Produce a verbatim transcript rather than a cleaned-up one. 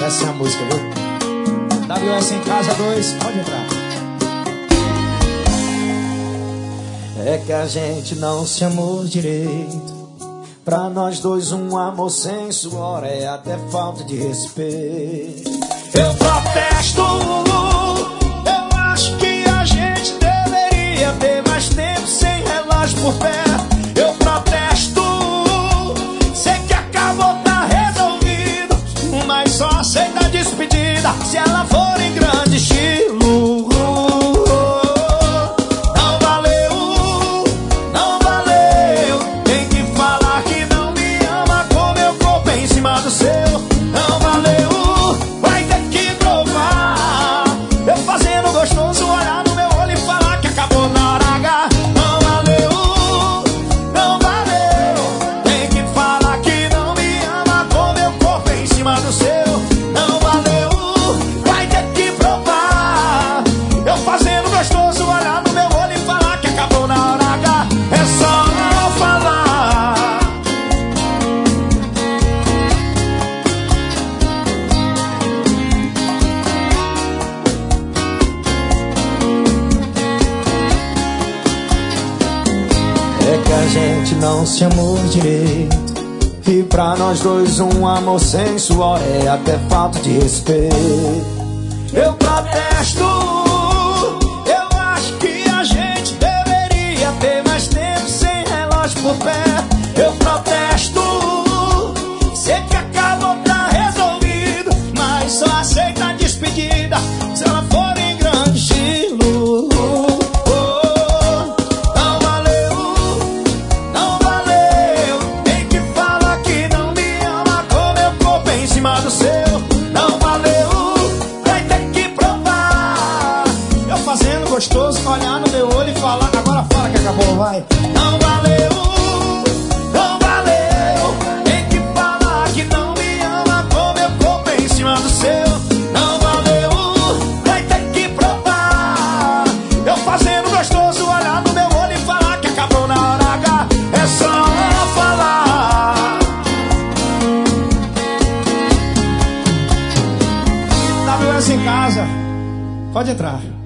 essa é a música, viu? W S em casa dois, pode entrar. É que a gente não se amou direito. Pra nós dois um amor sem suor é até falta de respeito. Eu protesto. Eu acho que a gente deveria ter mais tempo sem relógio por perto. Eu protesto. Sei que acabou, tá resolvido, mas só aceita a despedida se ela for em grande estilo. Não valeu, não valeu. Tem que falar que não me ama com meu corpo em cima do seu. Não valeu, vai ter que provar. Eu fazendo gostoso, olhar no meu olho e falar que acabou na hora H. Não valeu, não valeu. Tem que falar que não me ama com meu corpo em cima do seu. Não valeu, vai ter que provar. Eu fazendo gostoso, olhar no meu olho e falar que acabou na hora H. É só falar. É que a gente não se amou direito. E pra nós dois um amor sem suor é até falta de respeito. Eu protesto. Eu acho que a gente deveria ter mais tempo sem relógio por perto. Eu protesto. Sei que acabou, tá resolvido, mas só aceita a despedida se ela for em grande estilo. Não valeu, não valeu. Tem que falar que não me ama com meu corpo em cima do seu. Não valeu, vai ter que provar. Eu fazendo gostoso, olhar no meu olho e falar. Agora fala que acabou, vai. Não valeu, não valeu. Tem que falar que não me ama com meu corpo em cima do seu. Não valeu, vai ter que provar. Eu fazendo gostoso, olhar no meu olho e falar que acabou na hora H. É só falar. W S em casa, pode entrar.